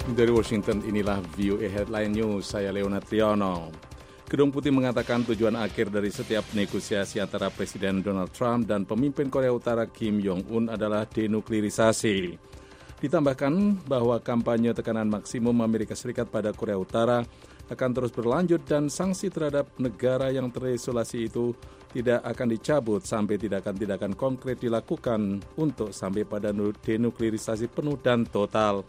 Dari Washington, inilah VOA Headline News, saya Leonard Triono. Gedung Putih mengatakan tujuan akhir dari setiap negosiasi antara Presiden Donald Trump dan pemimpin Korea Utara Kim Jong-un adalah denuklirisasi. Ditambahkan bahwa kampanye tekanan maksimum Amerika Serikat pada Korea Utara akan terus berlanjut dan sanksi terhadap negara yang terisolasi itu tidak akan dicabut sampai tindakan-tindakan konkret dilakukan untuk sampai pada denuklirisasi penuh dan total.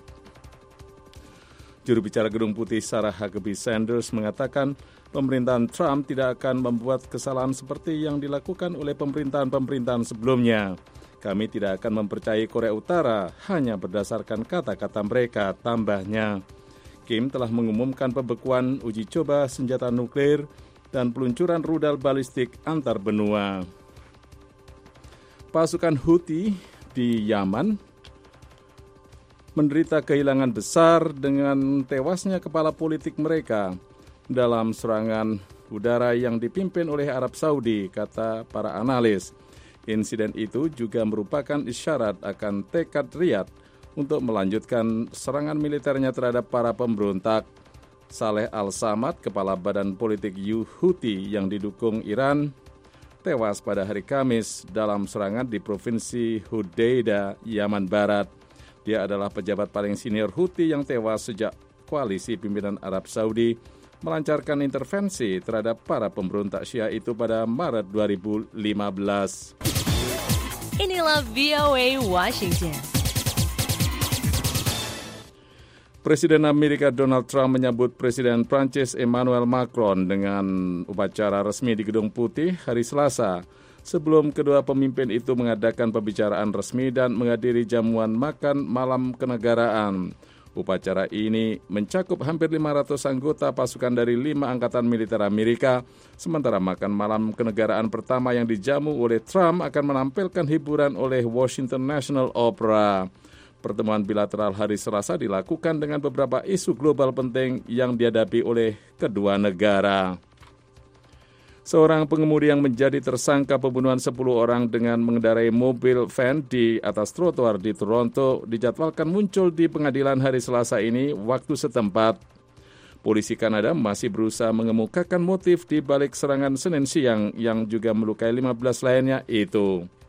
Juru bicara Gedung Putih Sarah Huckabee Sanders mengatakan pemerintahan Trump tidak akan membuat kesalahan seperti yang dilakukan oleh pemerintahan-pemerintahan sebelumnya. Kami tidak akan mempercayai Korea Utara hanya berdasarkan kata-kata mereka, tambahnya. Kim telah mengumumkan pembekuan uji coba senjata nuklir dan peluncuran rudal balistik antar benua. Pasukan Houthi di Yaman menderita kehilangan besar dengan tewasnya kepala politik mereka dalam serangan udara yang dipimpin oleh Arab Saudi, kata para analis. Insiden itu juga merupakan isyarat akan tekad Riyadh untuk melanjutkan serangan militernya terhadap para pemberontak. Saleh Al-Samad, kepala badan politik Houthi yang didukung Iran, tewas pada hari Kamis dalam serangan di provinsi Hudaida, Yaman Barat. Dia adalah pejabat paling senior Houthi yang tewas sejak koalisi pimpinan Arab Saudi melancarkan intervensi terhadap para pemberontak Syiah itu pada Maret 2015. Inilah VOA Washington. Presiden Amerika Donald Trump menyambut Presiden Prancis Emmanuel Macron dengan upacara resmi di Gedung Putih hari Selasa, sebelum kedua pemimpin itu mengadakan pembicaraan resmi dan menghadiri jamuan makan malam kenegaraan. Upacara ini mencakup hampir 500 anggota pasukan dari 5 angkatan militer Amerika, sementara makan malam kenegaraan pertama yang dijamu oleh Trump akan menampilkan hiburan oleh Washington National Opera. Pertemuan bilateral hari Selasa dilakukan dengan beberapa isu global penting yang dihadapi oleh kedua negara. Seorang pengemudi yang menjadi tersangka pembunuhan 10 orang dengan mengendarai mobil van di atas trotoar di Toronto dijadwalkan muncul di pengadilan hari Selasa ini waktu setempat. Polisi Kanada masih berusaha mengemukakan motif di balik serangan Senin siang yang juga melukai 15 lainnya itu.